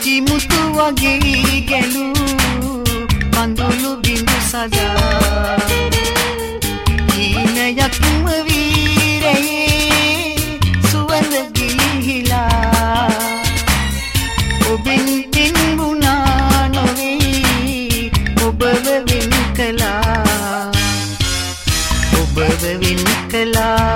මුතු වගේ ගැලූ කඳුළු බිඳු සදා හීනයක්ම වීරයේ සුවඳ ගිලිහිලා ඔබෙන් පින්බුණා නොවේ ඔබව වෙන් කළා ඔබව වෙන් කළා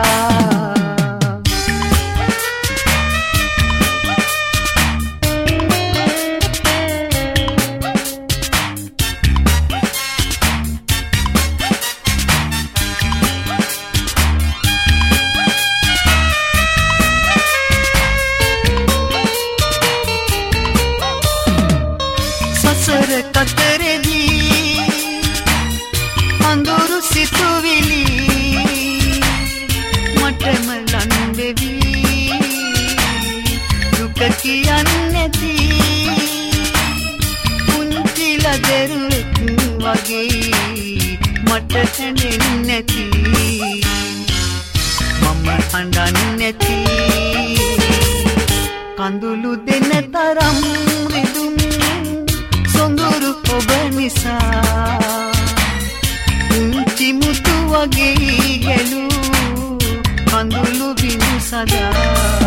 සසර කතරදී අඳුරු සිතුවිලි මටම ලන් වෙවි දුක කියන්නේ නැති පුංචි ලදරුවෙක් වගේ මට හැඬෙන්නේ නැති මම අඬන්නේ නැති කඳුළු දෙන තරම් රිදුම් සොඳුරු ඔබ නිසා පුංචි මුතු වගේ ගැලූ කඳුළු බිඳු සදා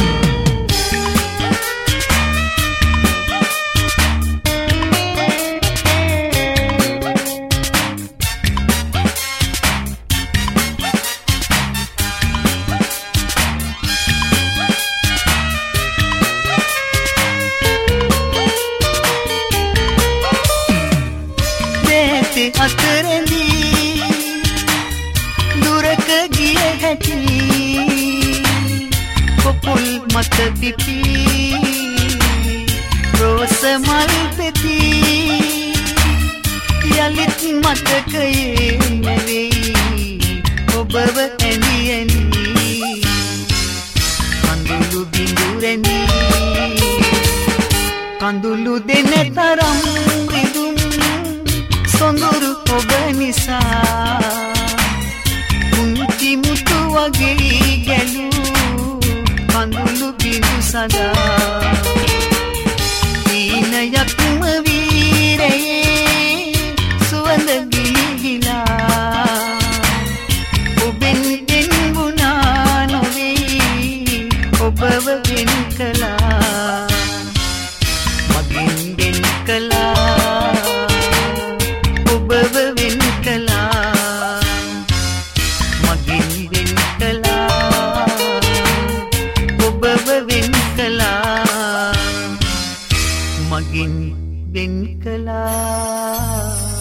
අතරදී දුරක ගිය හැටි කොපුල් මත පිපි රෝස මල් පෙති යලිත් මතකයේ නැවෙයි ඔබව ඇලි ඇලි කඳුළු බිඳු රැඳි කඳුළු දෙන තරම් රිදුම් සොඳුරු ඔබ නිසා පුංචි මුතු වගේ ගැලූ කඳුළු බිඳු සදා හීනයක්ම වීරයේ සුවඳ ගිලිහිලා ඔබෙන් දෙන්ගුණා නොවේ ඔබව වෙන් කළා මගෙන් වෙන් කළා ඔබව වෙන් කළා මගෙන් වෙන් කළා ඔබව වෙන් කළා මගෙන් වෙන් කළා